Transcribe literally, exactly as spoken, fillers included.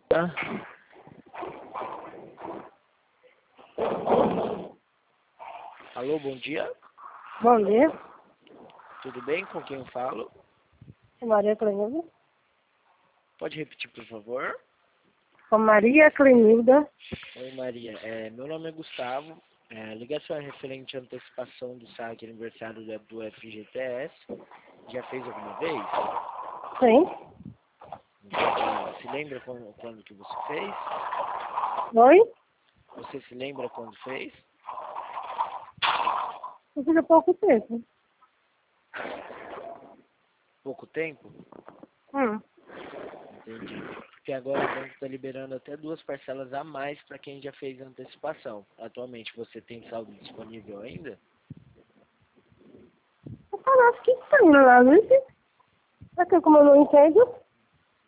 Ah. Alô, bom dia. Bom dia. Tudo bem? Com quem eu falo? Maria Clenilda. Pode repetir, por favor? Com Maria Clenilda. Oi, Maria. É, meu nome é Gustavo. É, a ligação é referente à antecipação do saque aniversário do, do F G T S. Já fez alguma vez? Sim. Entendi. Se lembra quando, quando que você fez? Oi? Você se lembra quando fez? Eu fiz há pouco tempo. Pouco tempo? Hum. Entendi. Porque agora o banco está liberando até duas parcelas a mais para quem já fez a antecipação. Atualmente você tem saldo disponível ainda? Eu parece que tem lá, não é? Porque como eu não entendo.